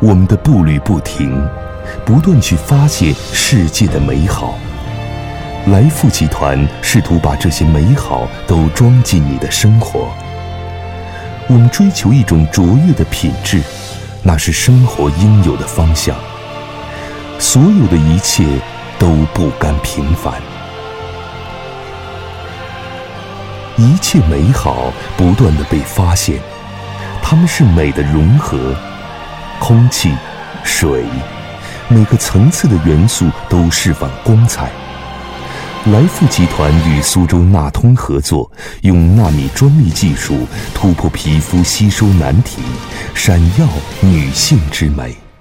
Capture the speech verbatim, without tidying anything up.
我们的步履不停，不断去发现世界的美好。来富集团试图把这些美好都装进你的生活。我们追求一种卓越的品质，那是生活应有的方向。所有的一切都不甘平凡，一切美好不断地被发现，它们是美的融合。空气、水，每个层次的元素都释放光彩。来富集团与苏州纳通合作，用纳米专利技术突破皮肤吸收难题，闪耀女性之美。